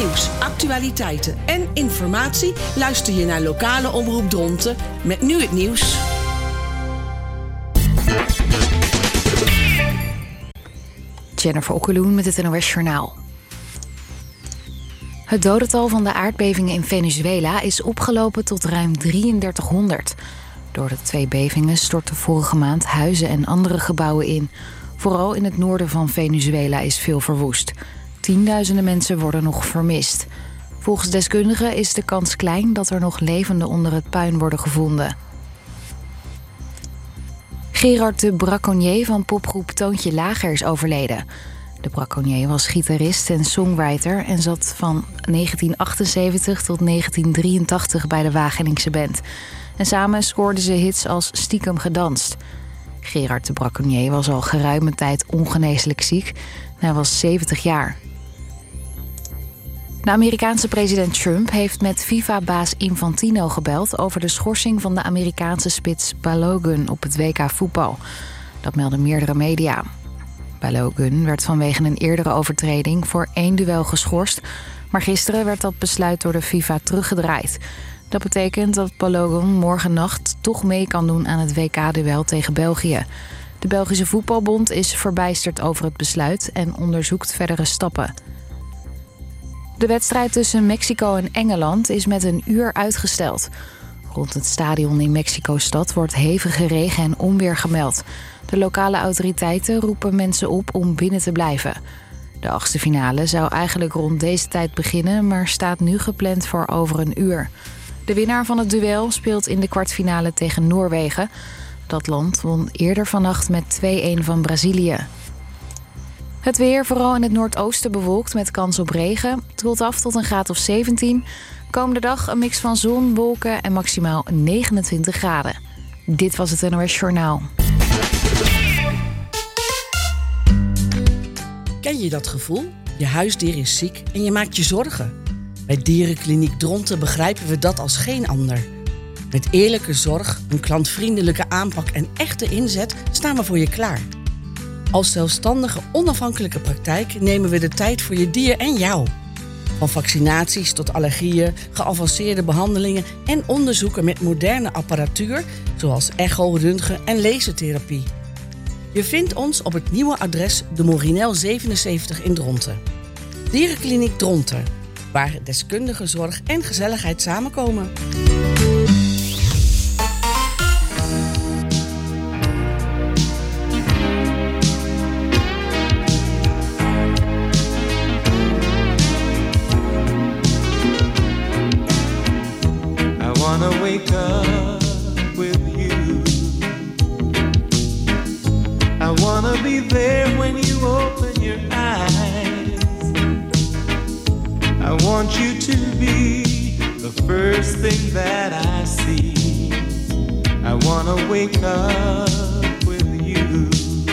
nieuws, actualiteiten en informatie luister je naar lokale omroep Dronten met nu het nieuws. Jennifer Okkeloen met het NOS Journaal. Het dodental van de aardbevingen in Venezuela is opgelopen tot ruim 3300. Door de 2 bevingen stortten vorige maand huizen en andere gebouwen in. Vooral in het noorden van Venezuela is veel verwoest. Tienduizenden mensen worden nog vermist. Volgens deskundigen is de kans klein dat er nog levenden onder het puin worden gevonden. Gerard de Braconnier van popgroep Toontje Lager is overleden. De Braconnier was gitarist en songwriter en zat van 1978 tot 1983 bij de Wageningse band. En samen scoorden ze hits als Stiekem gedanst. Gerard de Braconnier was al geruime tijd ongeneeslijk ziek. Hij was 70 jaar. De Amerikaanse president Trump heeft met FIFA-baas Infantino gebeld over de schorsing van de Amerikaanse spits Balogun op het WK voetbal. Dat melden meerdere media. Balogun werd vanwege een eerdere overtreding voor 1 duel geschorst, maar gisteren werd dat besluit door de FIFA teruggedraaid. Dat betekent dat Balogun morgennacht toch mee kan doen aan het WK-duel tegen België. De Belgische voetbalbond is verbijsterd over het besluit en onderzoekt verdere stappen. De wedstrijd tussen Mexico en Engeland is met 1 uur uitgesteld. Rond het stadion in Mexico-stad wordt hevige regen en onweer gemeld. De lokale autoriteiten roepen mensen op om binnen te blijven. De 8e finale zou eigenlijk rond deze tijd beginnen, maar staat nu gepland voor over 1 uur. De winnaar van het duel speelt in de kwartfinale tegen Noorwegen. Dat land won eerder vannacht met 2-1 van Brazilië. Het weer, vooral in het noordoosten bewolkt met kans op regen. Het koelt af tot een graad of 17. Komende dag een mix van zon, wolken en maximaal 29 graden. Dit was het NOS Journaal. Ken je dat gevoel? Je huisdier is ziek en je maakt je zorgen. Bij Dierenkliniek Dronten begrijpen we dat als geen ander. Met eerlijke zorg, een klantvriendelijke aanpak en echte inzet staan we voor je klaar. Als zelfstandige, onafhankelijke praktijk nemen we de tijd voor je dier en jou. Van vaccinaties tot allergieën, geavanceerde behandelingen en onderzoeken met moderne apparatuur, zoals echo, röntgen en lasertherapie. Je vindt ons op het nieuwe adres de Morinel 77 in Dronten. Dierenkliniek Dronten, waar deskundige zorg en gezelligheid samenkomen. Wake up with you. I wanna be there when you open your eyes. I want you to be the first thing that I see. I wanna wake up with you.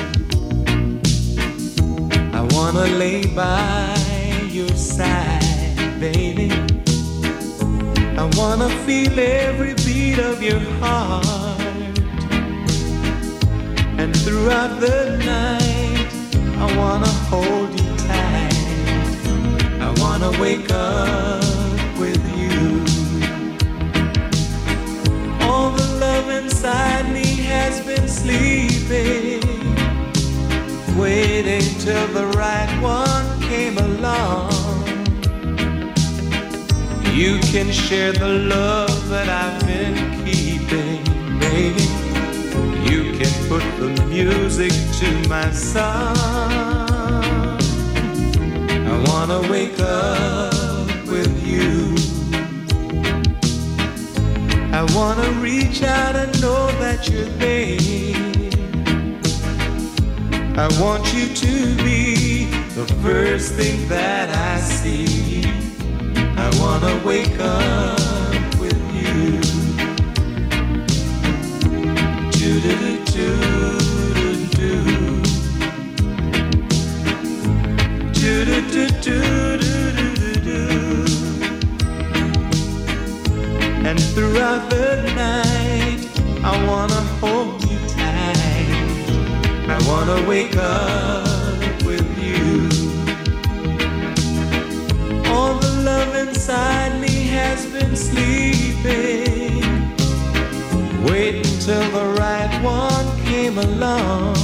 I wanna lay by your side, baby. I wanna feel every beat of your heart. And throughout the night I wanna hold you tight. I wanna wake up with you. All the love inside me has been sleeping, waiting till the right one came along. You can share the love that I've been keeping, baby. You can put the music to my song. I wanna wake up with you. I wanna reach out and know that you're there. I want you to be the first thing that I see. I wanna wake up with you. Do-do-do-do-do-do. Do-do-do-do-do-do-do. And throughout the night I wanna hold you tight. I wanna wake up with you. All the love came along,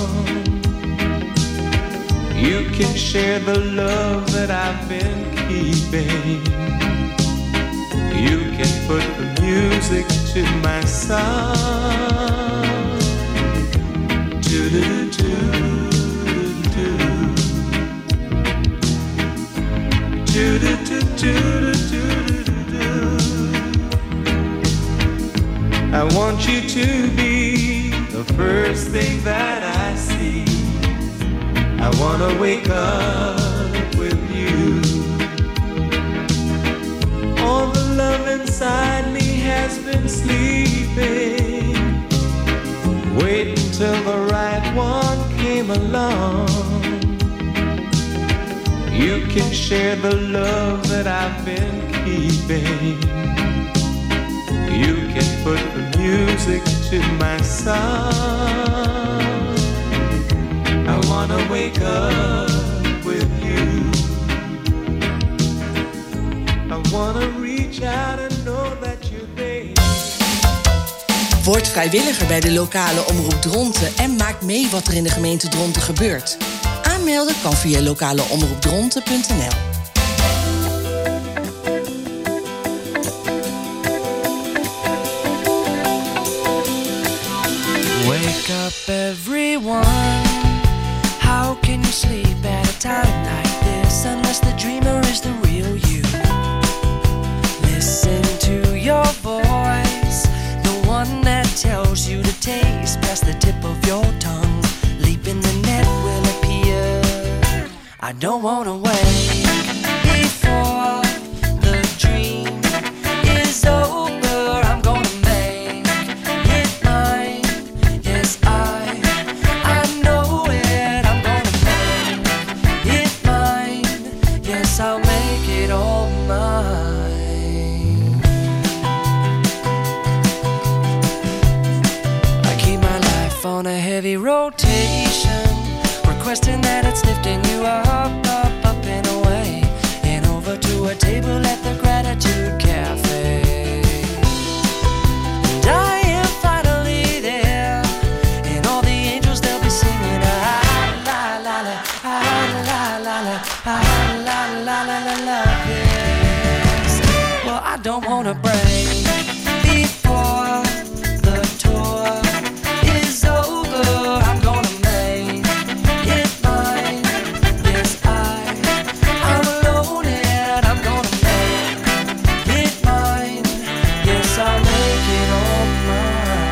you can share the love that I've been keeping. You can put the music to my song. Do-do-do-do-do-do. Do-do-do-do-do-do-do. I want you to be the first thing that I see. I wanna wake up with you. All the love inside me has been sleeping, wait until the right one came along. You can share the love that I've been keeping. You can put the music to my song. I wanna wake up with you. I wanna reach out and know that you're there. Word vrijwilliger bij de lokale omroep Dronten en maak mee wat er in de gemeente Dronten gebeurt. Aanmelden kan via lokaleomroepdronten.nl. Wake up everyone. How can you sleep at a time like this unless the dreamer is the real you? Listen to your voice, the one that tells you to taste past the tip of your tongue. Leap in the net will appear. I don't wanna wait before the dream is over. I'm gonna make it mine. Yes, I know it. I'm gonna make it mine. Yes, I'll make it all mine. I keep my life on a heavy rotation, requesting that it's lifting you up, up, up and away, and over to a table at the Gratitude Cafe. And I am finally there, and all the angels they'll be singing ah la la la, ah la la la, ah la la la la la. Yes. Well, I don't wanna break before the tour is over. I'm gonna make it mine. Yes, I'm alone and I'm gonna make it mine. Yes, I'll make it all mine.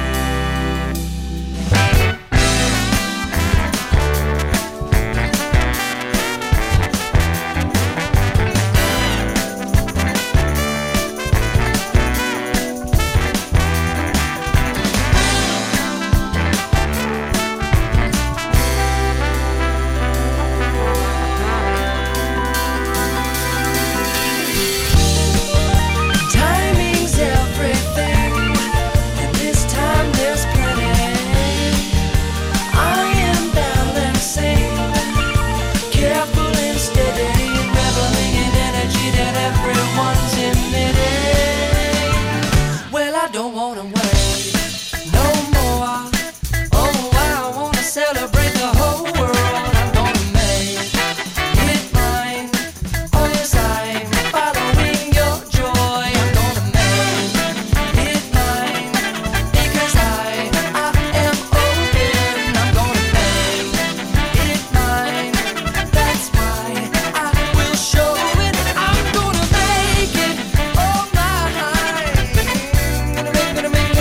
Timing's everything, and this time there's plenty. I am balancing, careful and steady, reveling in energy that everyone's emitting. Well, I don't wanna wait no more. Oh, I wanna celebrate the whole world. I'm gonna make it mine. Oh, yes, I'm following your joy. I'm gonna make it mine because I am open. I'm gonna make it mine. That's why I will show it. I'm gonna make it all mine. Gonna make it mine.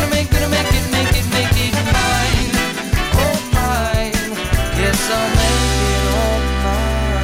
Oh, mine. Yes, I'll make it all mine.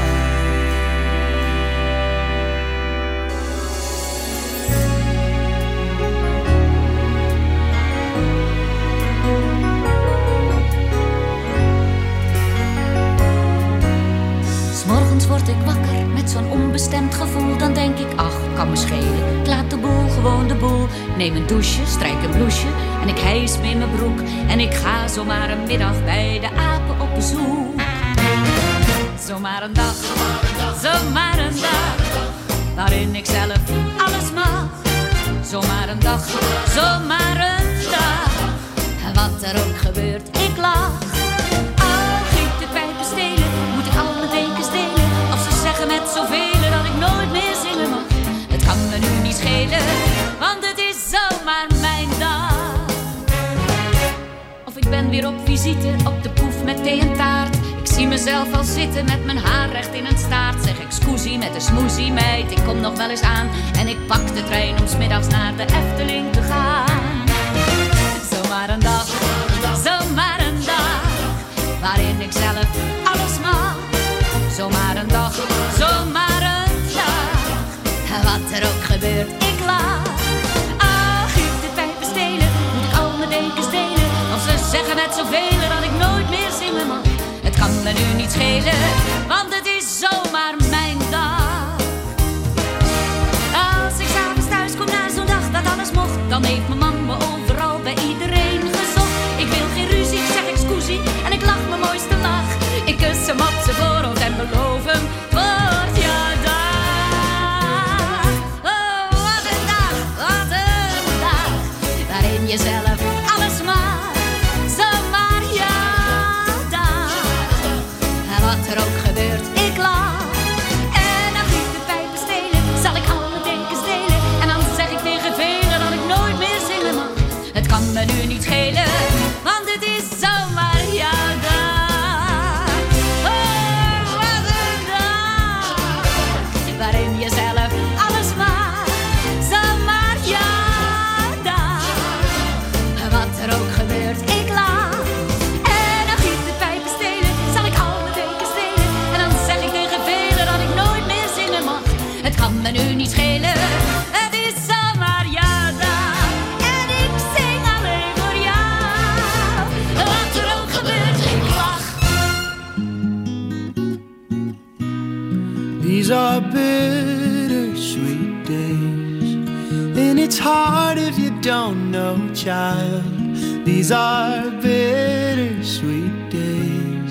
S'morgens word ik wakker met zo'n onbestemd gevoel. Dan denk ik, ach, kan me schelen. Ik laat de boel gewoon de boel. Neem een douche, strijk een blouseje en ik hijs me in mijn broek. En ik ga zomaar een middag bij de apen op bezoek. Zomaar een dag, zomaar een dag, waarin ik zelf alles mag. Zomaar een dag, zomaar een dag, wat er ook gebeurt, ik lach. Als ik de pijpen stelen, moet ik al mijn dekens delen. Of ze zeggen met zoveel dat ik nooit meer zingen mag. Het kan me nu niet schelen, want het is zomaar mijn dag. Of ik ben weer op visite op de poef met thee en taart. Ik zie mezelf al zitten met mijn haar recht in een staart. Zeg excusie met de smoezie meid, ik kom nog wel eens aan. En ik pak de trein om 's middags naar de Efteling te gaan. Zomaar een dag, zomaar een dag, waarin ik zelf alles mag. Zomaar een dag, zomaar een dag, wat er ook gebeurt, ik lach. Ach, ik de pijpen stelen, moet ik al mijn dekens delen. Of ze zeggen met zoveel dat ik nooit meer zingen mag. Het kan me nu niet schelen, want het is zomaar mijn dag. Als ik 's avonds thuis kom na zo'n dag dat alles mocht, dan heeft mijn man me overal bij iedereen gezocht. Ik wil geen ruzie, ik zeg excusie en ik lach mijn mooiste lach. Ik kus hem op zijn voorhoofd en beloof hem, het wordt jouw dag. Oh, wat een dag, waarin je zelf alles mag. Zomaar jouw dag. En wat er ook gebeurt, ik lach. En als ik de pijpen stelen, zal ik al mijn dekens delen. En dan zeg ik tegen velen dat ik nooit meer zingen mag. Het kan me nu niet schelen, want het is zomaar jouw dag. Oh, wat een dag, waarin je zelf alles mag. Zomaar jouw dag. Wat er ook gebeurt, ik lach. En als ik de pijpen stelen, zal ik al mijn dekens delen. En dan zeg ik tegen velen dat ik nooit meer zingen mag. Het kan me nu niet schelen, het is zomaar jouw dag. En ik zing alleen voor jou. Wat er ook gebeurt, ik lach. These are bittersweet days, and it's hard if you don't know, child. These are bittersweet days.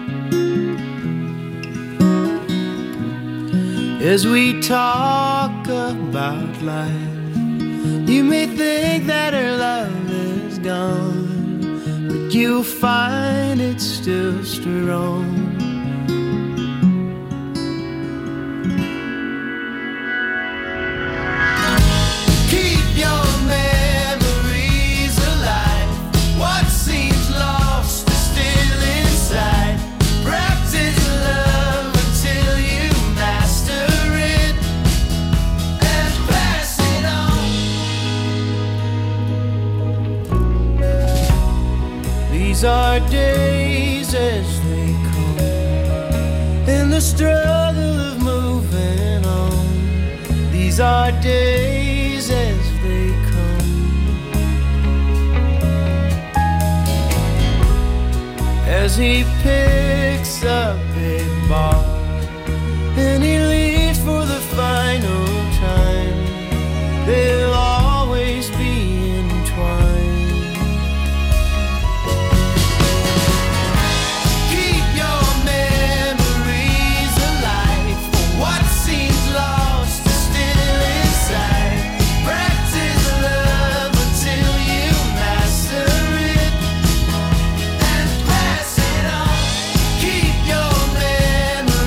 As we talk about life, you may think that her love is gone, but you'll find it's still strong. Keep your memories alive. What seems lost is still inside. Practice love until you master it and pass it on. These are days as they come, in the struggle of moving on. These are days as they come. As he picks up a bar and he leaves for the final time, they'll always be entwined. Keep your memories alive. What seems lost is still inside. Practice love until you master it and pass it on. Keep your memories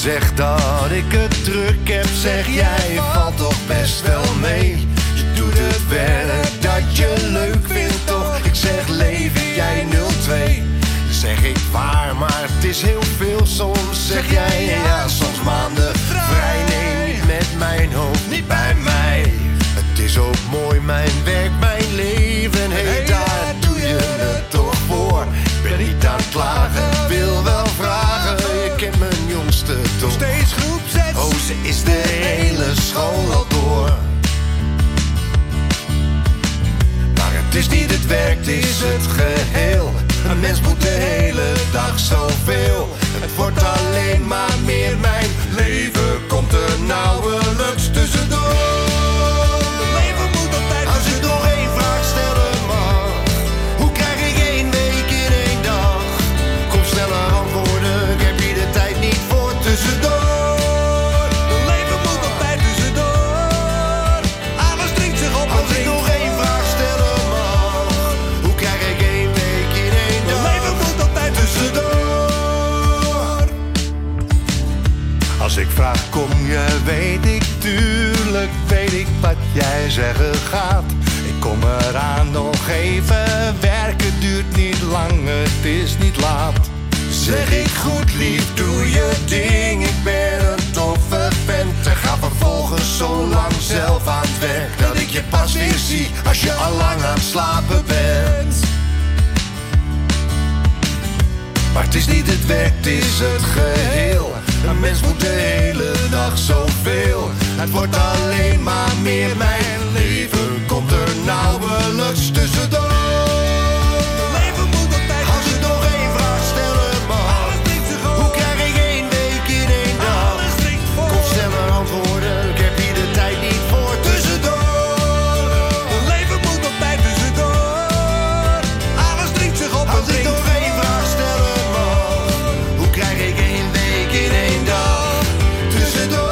zeg dat ik het druk heb, zeg jij valt toch best wel mee. Je doet het werk dat je leuk vindt toch. Ik zeg leven, jij 02. Zeg ik waar, maar het is heel veel. Soms zeg jij ja, soms maanden vrij. Nee, niet met mijn hoofd, niet bij mij. Het is ook mooi, mijn werk, mijn leven. Hey, daar doe je het toch voor. Ik ben niet aan het klagen, wil wel vragen. Ik ken mijn jongste toch steeds groep 6. Oh, ze is de hele school al door. Maar het is niet het werk, het is het geheel. Een mens moet de hele dag zoveel. Het wordt alleen maar meer, mijn leven komt er nauwelijks tussendoor. Mijn leven moet altijd. Als ik nog één vraag stellen mag, hoe krijg ik 1 week in 1 dag? Kom sneller antwoorden, ik heb hier de tijd niet voor tussendoor. Mijn leven moet altijd tussendoor. Alles dringt zich op. Als ik nog één vraag stellen mag, hoe krijg ik 1 week in 1 dag? Mijn leven moet altijd tussendoor. Als ik vraag, kom je, weet ik, tuurlijk weet ik wat jij zeggen gaat. Ik kom eraan, nog even werken, duurt niet lang, het is niet laat. Zeg ik goed lief, doe je ding, ik ben een toffe vent. En ga vervolgens zo lang zelf aan het werk, dat ik je pas weer zie als je al lang aan het slapen bent. Maar het is niet het werk, het is het geheel. Een mens moet de hele dag zoveel. Het wordt alleen maar meer, mijn leven komt er nauwelijks tussendoor. Mijn leven moet altijd. Als ik nog één vraag stellen mag, hoe krijg ik 1 week in 1 dag? Kom sneller antwoorden, ik heb hier de tijd niet voor tussendoor. Mijn leven moet altijd tussendoor. Alles dringt zich op. Als ik nog één vraag stellen mag, hoe krijg ik 1 week in 1 dag tussendoor?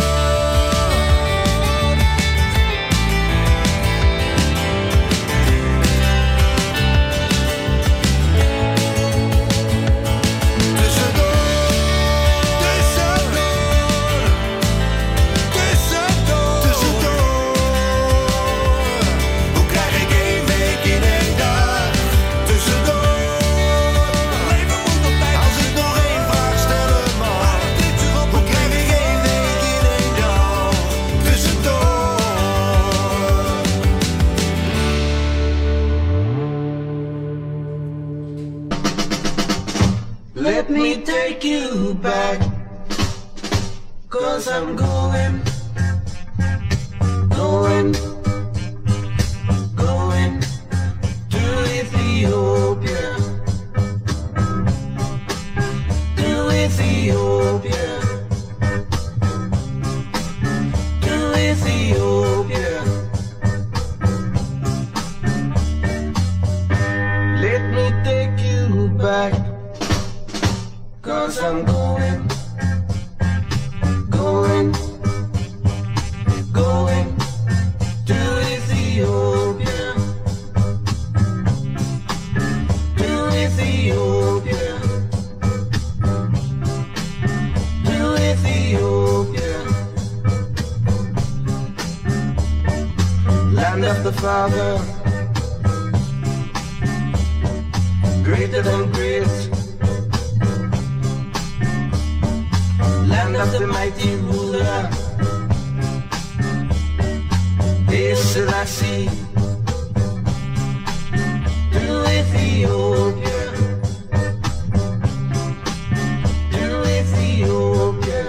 Let me take you back, 'cause I'm going to Ethiopia, to Ethiopia, to Ethiopia. Let me take you back, 'cause I'm going to Ethiopia, to Ethiopia, to Ethiopia. Land of the Father, greater than great. Land of the mighty ruler, Haile Selassie, to Ethiopia, to Ethiopia,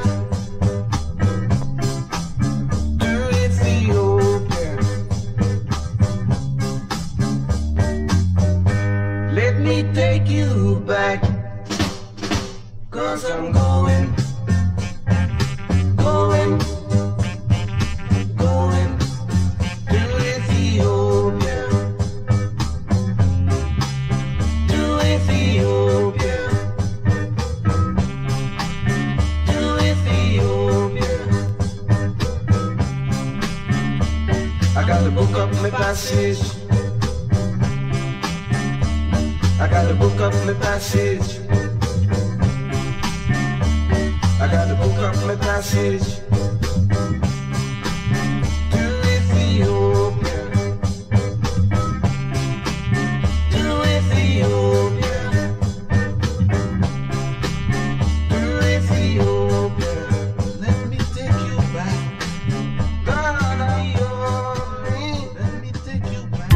to Ethiopia. Let me take you back, 'cause I'm going to Ethiopia, to Ethiopia, to Ethiopia. I gotta book up my passage, I gotta book up my passage. I got to book up my passage to Ethiopia. To Ethiopia. To Ethiopia. Let me take you back. God, let me take you back.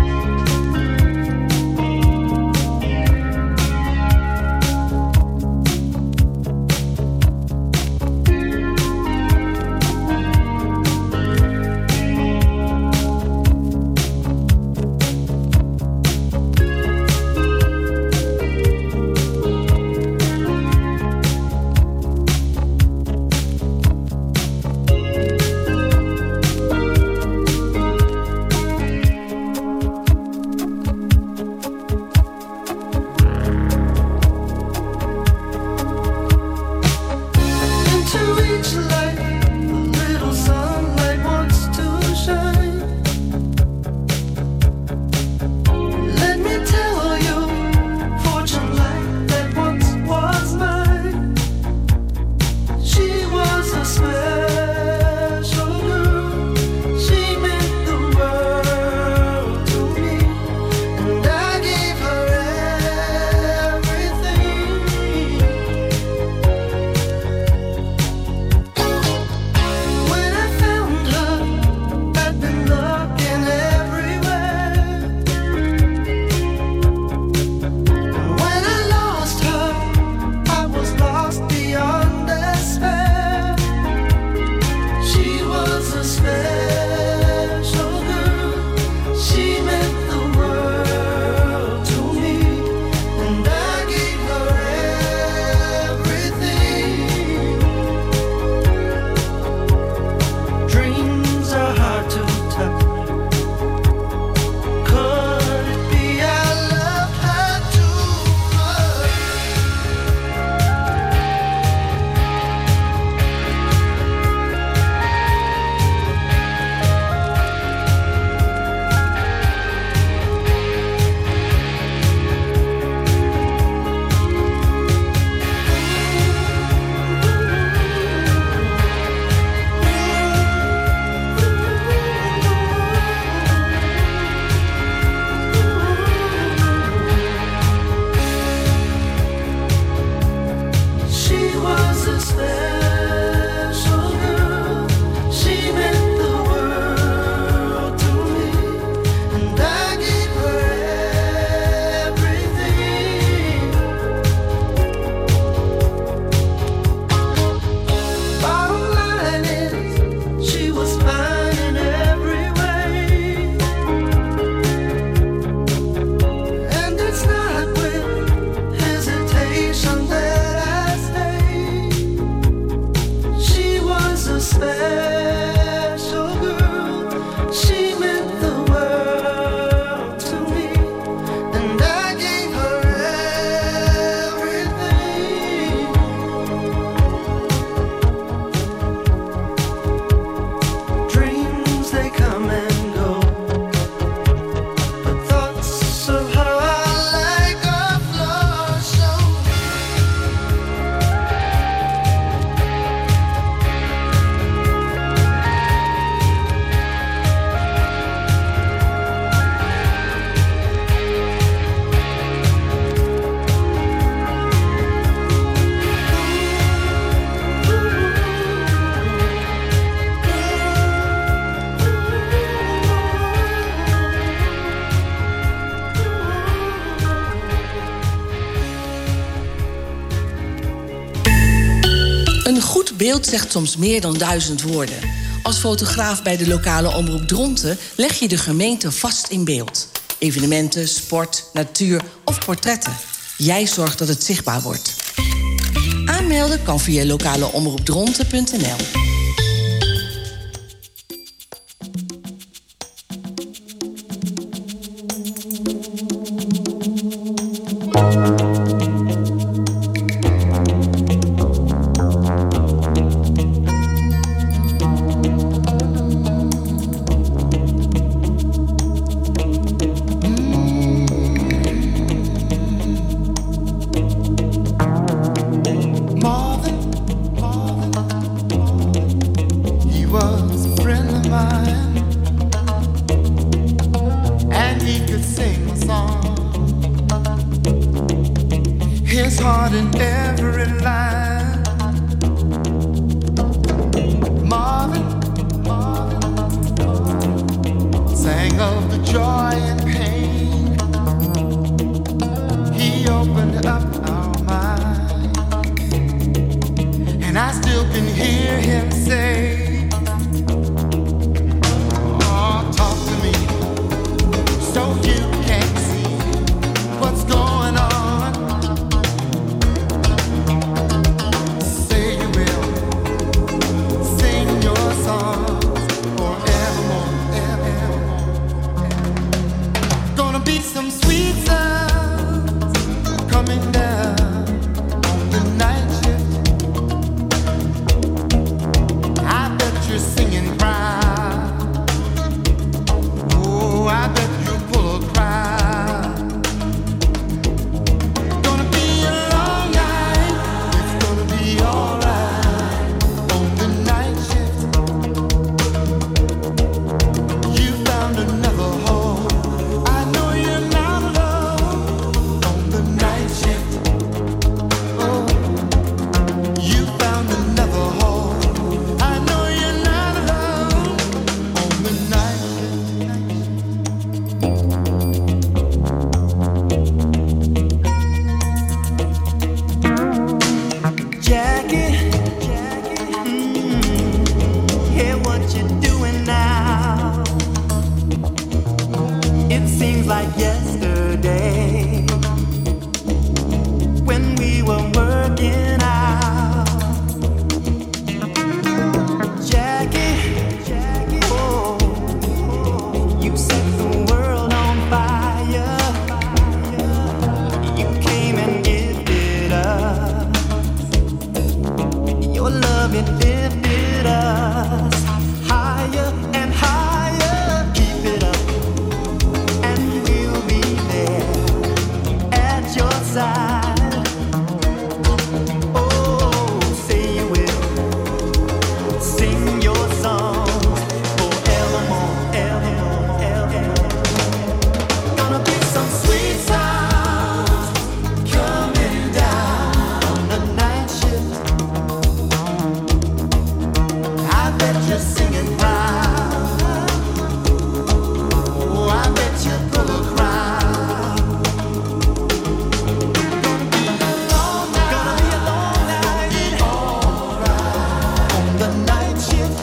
beeld zegt soms meer dan 1000 woorden. Als fotograaf bij de lokale omroep Dronten leg je de gemeente vast in beeld. Evenementen, sport, natuur of portretten. Jij zorgt dat het zichtbaar wordt. Aanmelden kan via lokaleomroepdronten.nl. More than his heart in every line. Marvin sang of the joy and pain. He opened up our mind, and I still can hear him say, oh, talk to me so you can see what's going on. Say you will sing your songs forevermore, evermore. Gonna be some sweet sounds coming down on the night shift. I bet you're singing proud. Oh, I bet you'll pull a crowd. Gonna be a long night. It's gonna be alright on the night shift. You found another home. I know you're not alone on the night shift. Oh, you found another home. I know you're not alone on the night shift. Jackie, hear what you're doing now. It seems like yesterday when we were working out. Jackie, oh, you set the world on fire. You came and gifted us your love, it lifted us higher and higher. Keep it up, and we'll be there at your side. Oh, say you will sing your songs forevermore, evermore, evermore. Gonna be some sweet sounds coming down on the night shift. I bet you're singing proud. Oh, I bet you pull a crowd. Gonna be a long night. Alright on the night shift.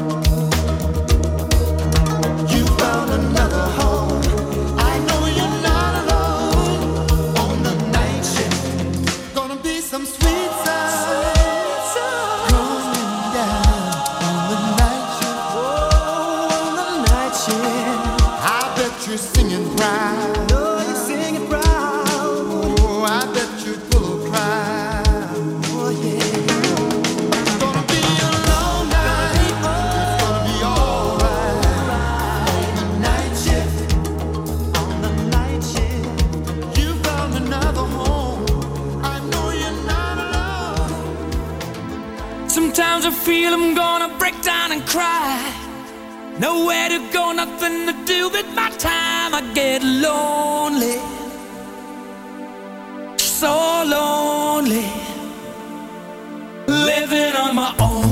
You found another home. I know you're not alone on the night shift. Gonna be some sweet sounds going down on the night shift. Oh, on the night shift. I bet you're singing proud. Oh, you're singing proud. Oh, I bet you pull a crowd. Oh, yeah. Gonna be a long night. It's gonna be alright on the night shift. On the night shift. You found another home. I know you're not alone. Sometimes I feel I'm gonna break down and cry. Nowhere to go, nothing to do with my time. I get lonely, so lonely, living on my own.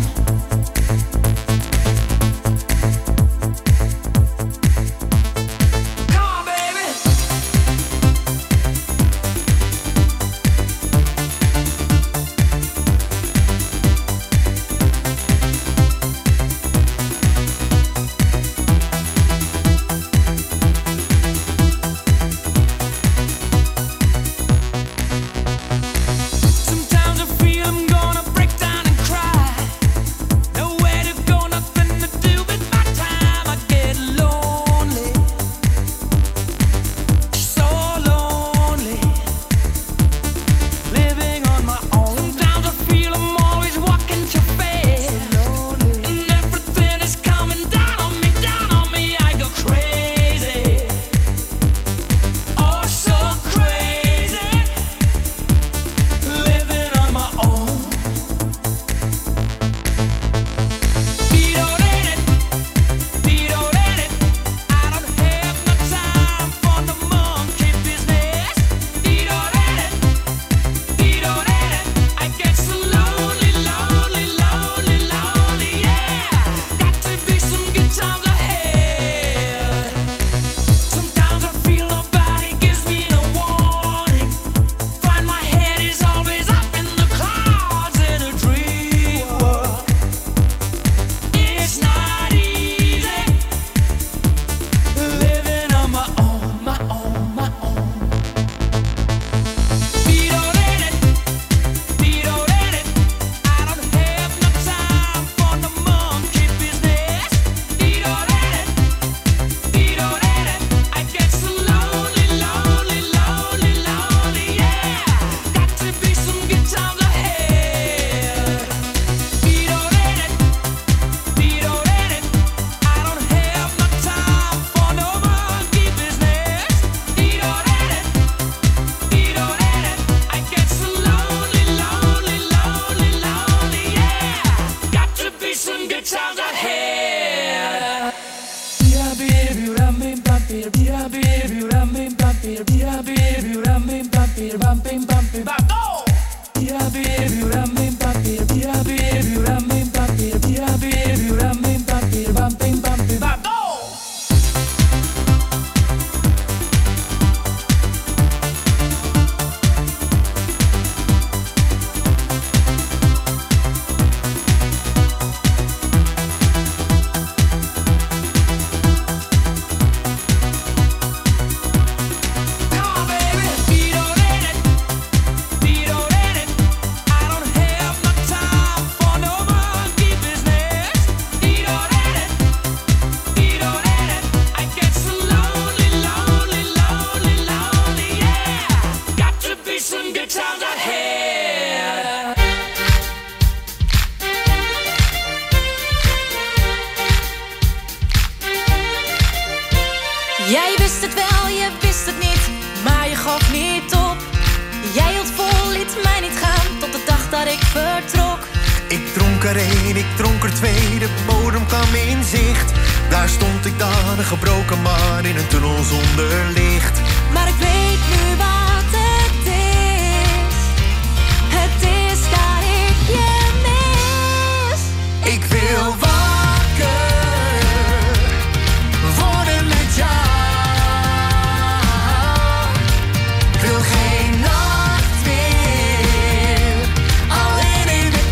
Come on, baby. Jij wist het wel, je wist het niet, maar je gaf niet op. Jij hield vol, liet mij niet gaan, tot de dag dat ik vertrok. Ik dronk er één, ik dronk er twee, de bodem kwam in zicht. Daar stond ik dan, een gebroken man in een tunnel zonder licht. Maar ik weet nu wat het is. Het is dat ik je mis. Ik wil wakker worden met jou. Ik wil geen nacht meer, alleen in de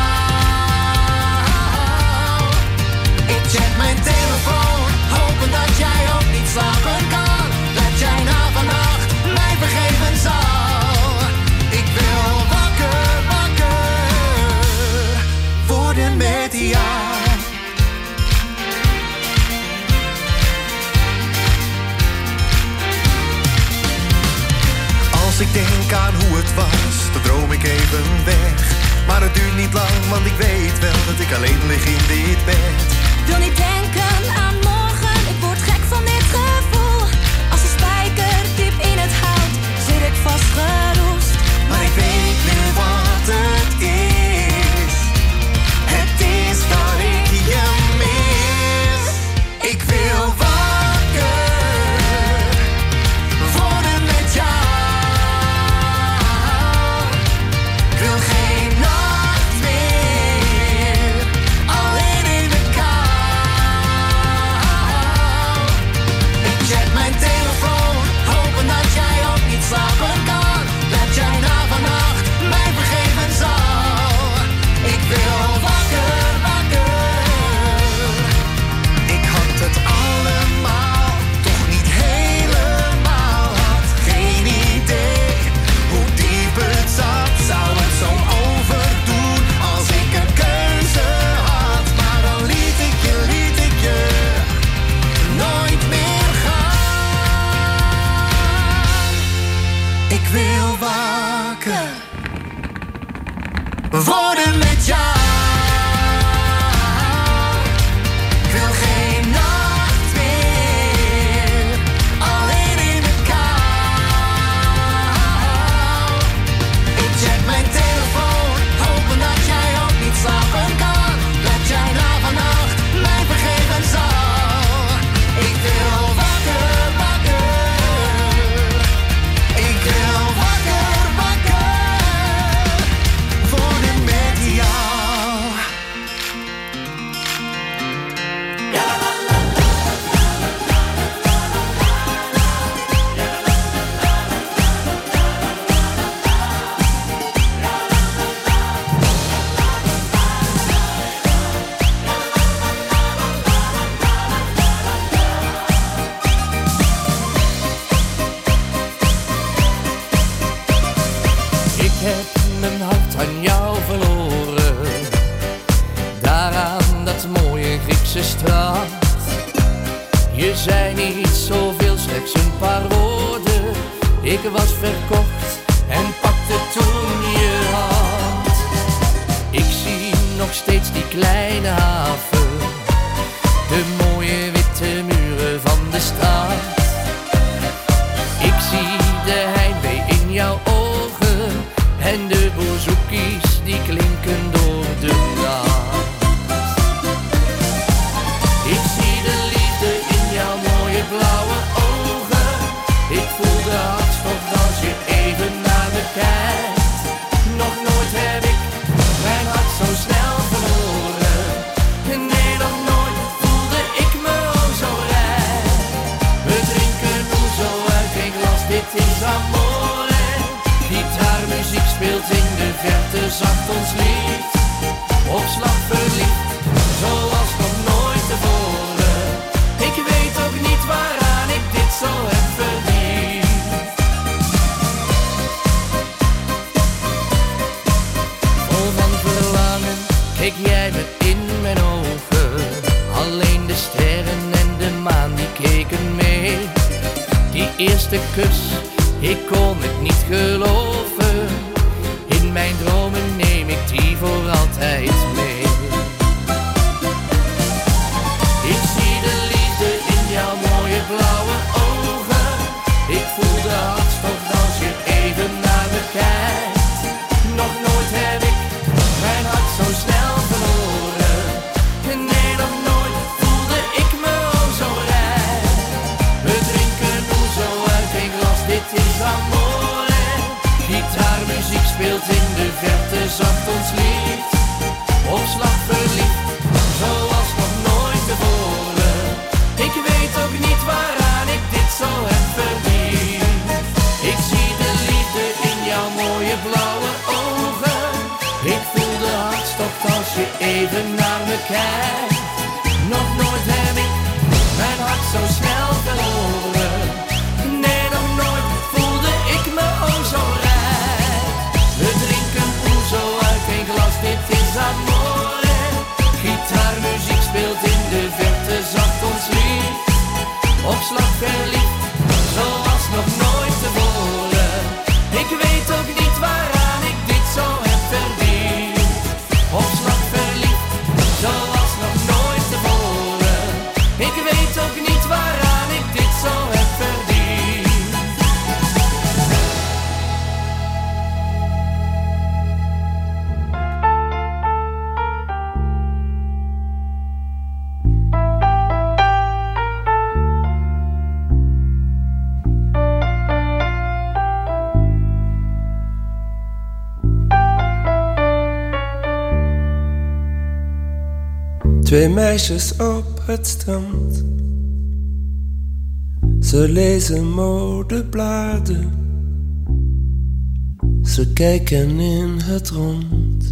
kou. Ik check mijn telefoon, hopen dat jij ook niet slapen kan. Dat jij na vannacht mij vergeven zal. Ik wil wakker, wakker worden met jou. Als ik denk aan hoe het was, dan droom ik even weg. Maar het duurt niet lang, want ik weet wel dat ik alleen lig in dit bed. Wil niet denken aan morgen, ik word gek van dit gevoel. Als een spijker diep in het hout, zit ik vastgeroest. Maar ik weet nu wat het is. Het is dat ik je mis. Ik wil wakker worden met jou. Ik wil geen nacht meer, alleen in de kou. Ik check mijn telefoon, hopen dat jij ook niet slapen kan. Dat jij na vannacht mij vergeven zal. Ik wil wakker, wakker. Ik had het allemaal, toch niet helemaal. Had geen idee hoe diep het zat. Zou het zo overdoen als ik een keuze had. Maar dan liet ik je nooit meer gaan. Ik wil wakker worden met jou. Ik wil geen nacht meer, alleen in de kou. Ik check mijn telefoon, hopen dat jij ook niet slapen kan. Dat jij na vannacht mij vergeven zal. Ik wil wakker, wakker. Ik wil wakker, wakker worden met jou. Ik heb mijn hart aan jou verloren, daar aan dat mooie Griekse strand. Je zei niet zoveel, slechts een paar woorden. Ik was verkocht en pakte toen je hand. Ik zie nog steeds die kleine haven, de mooie witte muren van de stad. Ik zie de heimwee in jouw ogen en de bouzouki's die klinken door de nacht. Ik zie de liefde in jouw mooie blauwe ogen. Ik voel de hartstocht als je even naar me kijkt. speelt in de verte zacht ons lied. Op slag verliefd, zoals nog nooit tevoren. Ik weet ook niet waaraan ik dit zo heb verdiend. Vol van verlangen keek jij me in mijn ogen. Alleen de sterren en de maan die keken mee. Die eerste kus, ik kon het niet geloven. In mijn dromen neem ik die voor altijd mee. Ik zie de liefde in jouw mooie blauwe ogen. Ik voel de hartstocht als je even naar me kijkt. Nog nooit heb ik mijn hart zo snel verloren. Nee, nog nooit voelde ik me zo rijk. We drinken zo uit een glas, dit is amore. Gitaarmuziek speelt in de verte zacht ons lied. Op slag verliefd, zoals nog nooit tevoren. Ik weet ook niet waaraan ik dit zo heb verdiend. Ik zie de liefde in jouw mooie blauwe ogen. Ik voel de hartstocht als je even naar me kijkt. Nog nooit heb ik mijn hart zo snel verloren. Nee, nog nooit voelde ik me zo rijk. We drinken zo uit een glas, dit is amore. Gitaarmuziek speelt in de verte zacht ons lied. Op slag verliefd, zoals nog nooit tevoren. Ik weet ook niet waaraan ik dit zo heb verdiend. Op slag verliefd, zoals nog nooit tevoren. Ik weet ook niet waaraan ik dit zo heb verdiend. Twee meisjes op het strand. Ze lezen modebladen. Ze kijken in het rond.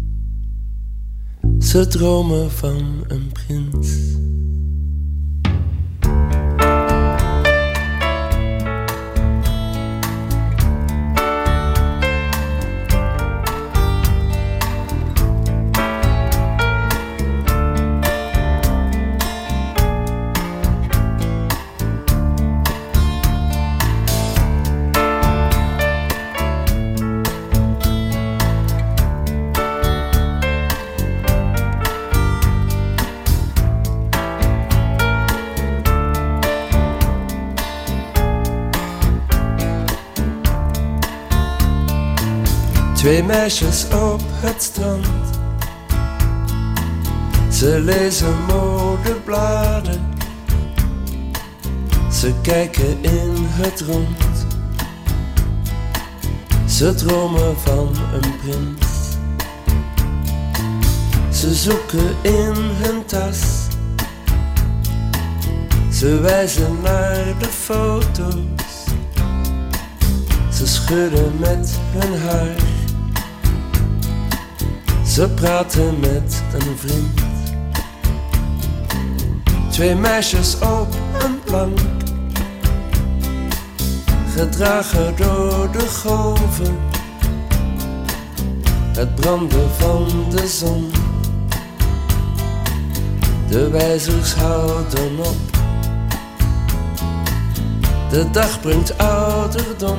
Ze dromen van een prins. Twee meisjes op het strand. Ze lezen modebladen. Ze kijken in het rond. Ze dromen van een prins. Ze zoeken in hun tas. Ze wijzen naar de foto's. Ze schudden met hun haar. Ze praten met een vriend. Twee meisjes op een plank, gedragen door de golven. Het branden van de zon. De wijzers houden op. De dag brengt ouderdom.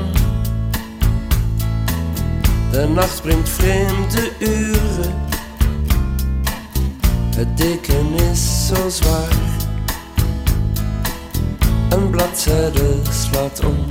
De nacht brengt vreemde uren. Het deken is zo zwaar. Een bladzijde slaat om.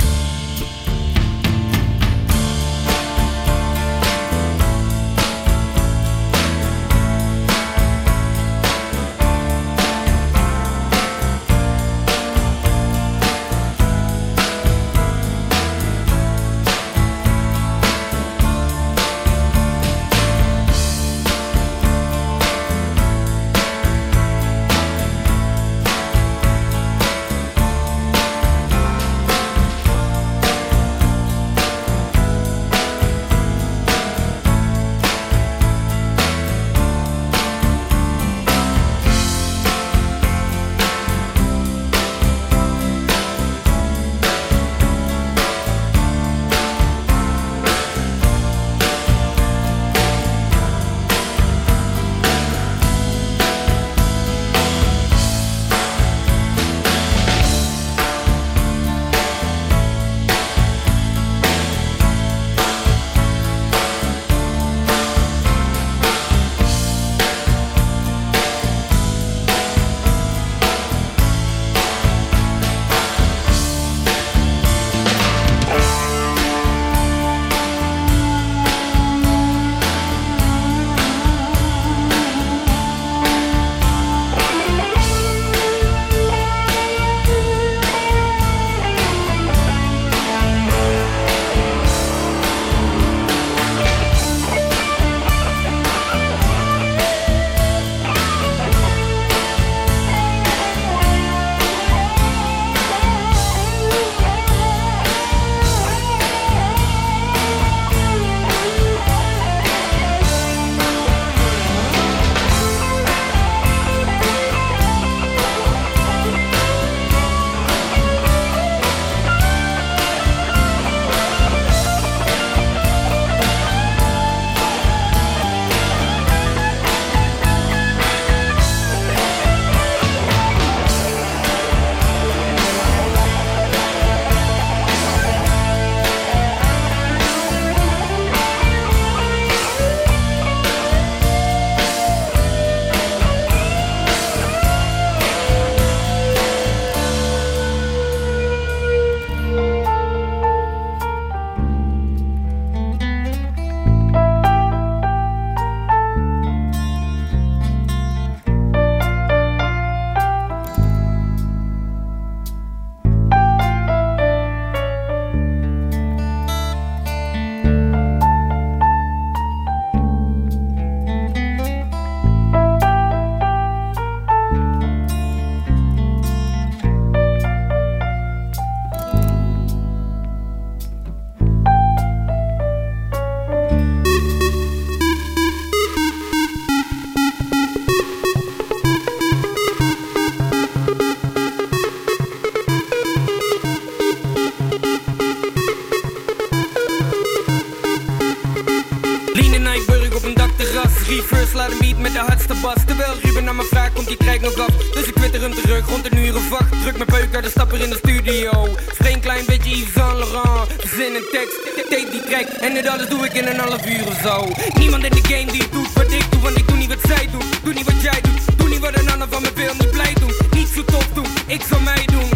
Reverse laat een beat met de hardste bas. Terwijl Ruben naar me vraagt, komt die track nog af. Dus ik twitter hem terug, rond een uur of 8. Druk mijn peuk uit de stapper in de studio. Een klein beetje Yves Saint Laurent. Verzin een tekst, tape die track. En dit alles doe ik in een half uur of zo. Niemand in de game die doet wat ik doe. Want ik doe niet wat zij doen, doe niet wat jij doet. Doe niet wat een ander van me wil, niet blij doen. Niet zo tof doen, ik zal mij doen.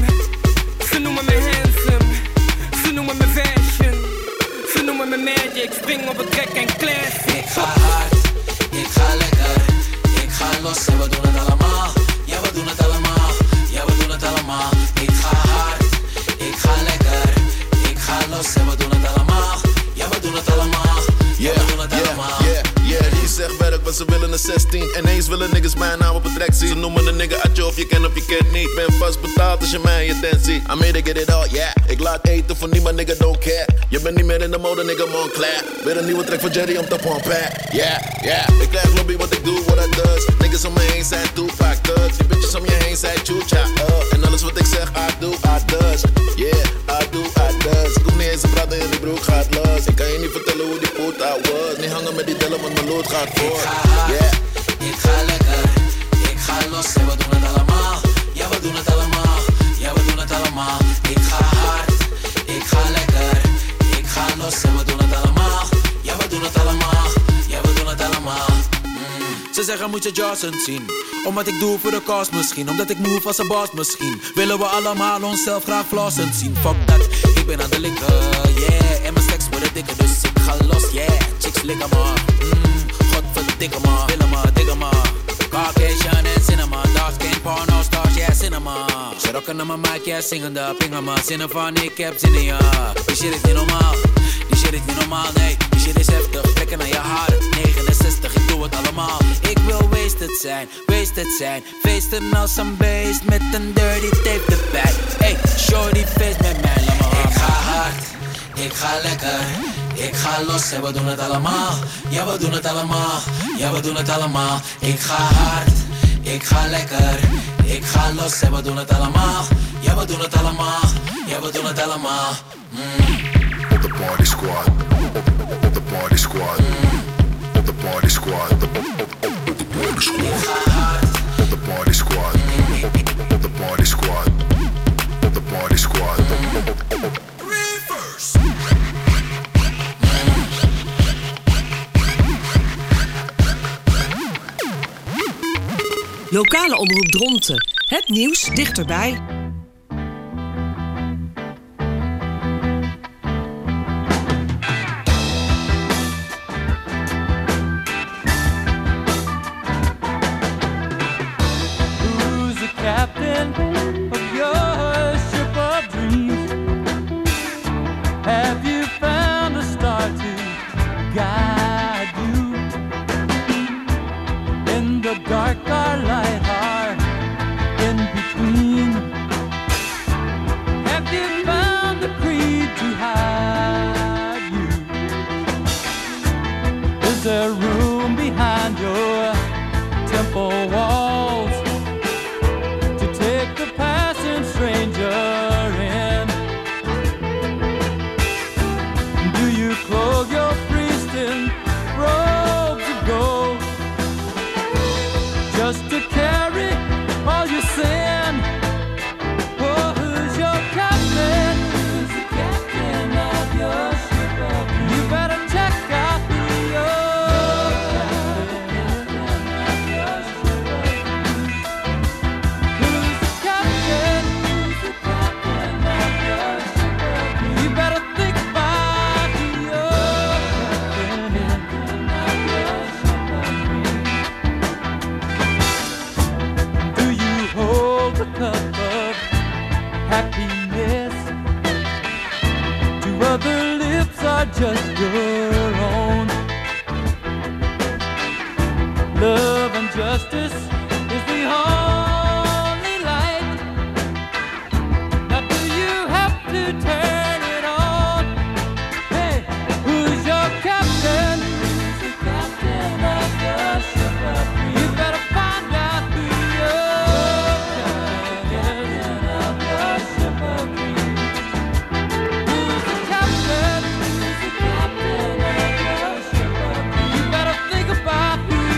Ze noemen me handsome, ze noemen me fashion. Ze noemen me magic, spring op het track en classic. Ik ga hard, ik ga lekker, ik ga los en we doen het allemaal. Ja, we doen het allemaal, ja, we doen het allemaal. Ik ga hard, ik ga lekker, ik ga los en we doen het allemaal. Ja, we doen het allemaal, ja, we doen het allemaal. Die zegt werk, maar ze willen een 16. Ineens willen niggas mijn naam op het rek zien. Ze noemen een nigga atje of je kent of je kent niet. Ben vast betaald als je mij je tent ziet. I'm here to get it all, yeah. Ik laat eten voor niemand, nigga, don't care. Je bent niet meer in de mode, nigga, Montclair. Weer een nieuwe track van Jerry om te pompen. Yeah. Ik krijg lobby wat ik doe, wat I does. Niggas om me heen zijn Tupac thugs. Die bitches om je heen zijn Chucha, En alles wat ik zeg, I do, I does. Yeah, I do, I does. Ik hoef niet eens te praten en die broek gaat los. Ik kan je niet vertellen hoe die poot I was. Niet hangen met die dellen, want mijn lood gaat voor. Ik ga hard, ik ga lekker, ik ga los en we doen het allemaal. Ja, we doen het allemaal, ja, we doen het allemaal. Ik ga hard, ik ga lekker, ik ga los en we doen het allemaal. Ja, we doen het allemaal, ja, we doen het allemaal. Ze zeggen moet je Johnson zien. Omdat ik doe voor de cause misschien. Omdat ik move als een boss misschien. Willen we allemaal onszelf graag flossend zien. Fuck dat, ik ben aan de linker, yeah. En mijn stacks worden dikker, dus ik ga los, yeah. Chicks likken maar, godverdikke maar. Willen maar, dikke maar. Caucasian en cinema. Dark skin, porno stars, yeah, cinema. Ze rocken naar mijn mic, yeah, zingende. Pingen maar, zinnen van ik heb zin in ja. Die shit is niet normaal, die shit is niet normaal, nee. Die shit is heftig, trekken naar je haren. 69, ik doe het allemaal. Ik wil wasted zijn. Feesten als een beest met een dirty tape erbij. Hey, shorty feest met mij, laat me hangen. Ik ga hard, ik ga lekker, ik ga los en we doen het allemaal. Ja, we doen het allemaal, ja, we doen het allemaal. Ik ga hard, ik ga lekker, ik ga los en we doen het allemaal. Ja, we doen het allemaal, ja, we doen het allemaal. Op de party squad, op de party squad, op de party squad, op de party squad, op de party squad, op de party squad, op de party squad, reverse. Lokale omroep Dronten. Het nieuws dichterbij. Who's the captain of your ship of dreams? Have you found a star to guide you? In the dark our light are in between. Have you found the creed to hide you? Is there room behind your temple walls to take the passing stranger in? Do you clothe your priest in robes of gold just to carry all your sin? Oh, who's your captain? Who's the captain of your ship of dreams? You better check out who your captain of your ship of dreams. Who's the captain? Who's the captain of your ship of dreams? You better think about who your captain of your ship of dreams. Do you hold the cup of happiness? Do other lips are just your own? Love and justice is the only light. Now do you have to turn it on? Hey, who's your captain? Who's the captain of your ship of dreams? You better find out who your captain of your ship of dreams. Who's the captain? Who's the captain of your ship of dreams? You better think about who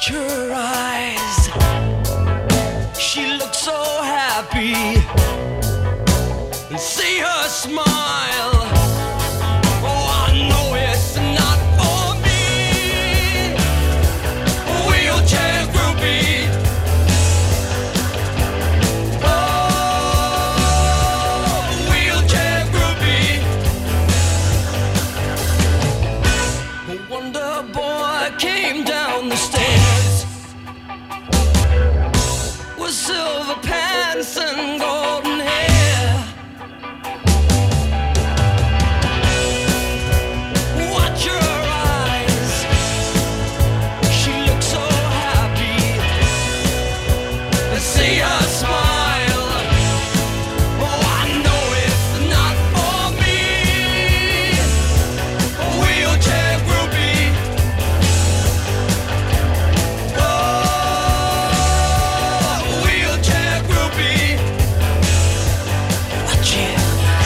Watch her eyes. She looks so happy. And see her smile. Oh, I know it's not for me. Wheelchair groupie. Oh, wheelchair groupie. A wonder boy came down the stairs with silver pants and golden hair. Watch her eyes. She looks so happy. See her smile. Oh, I know it's not for me. Wheelchair groupie. Wheelchair groupie. Watch it.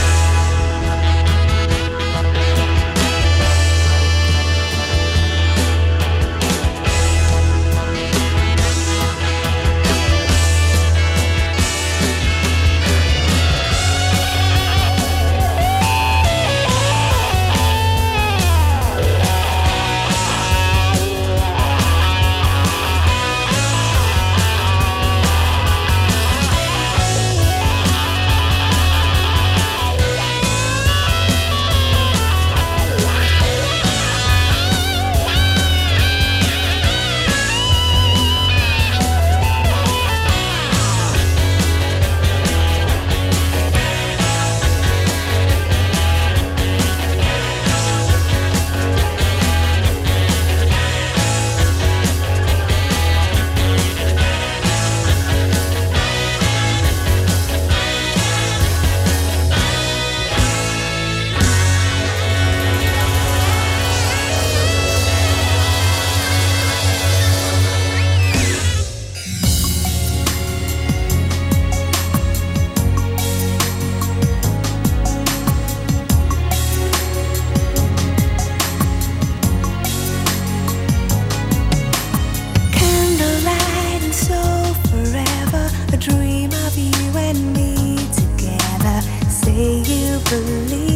Candlelight and so forever, a dream of you and me together. Say you believe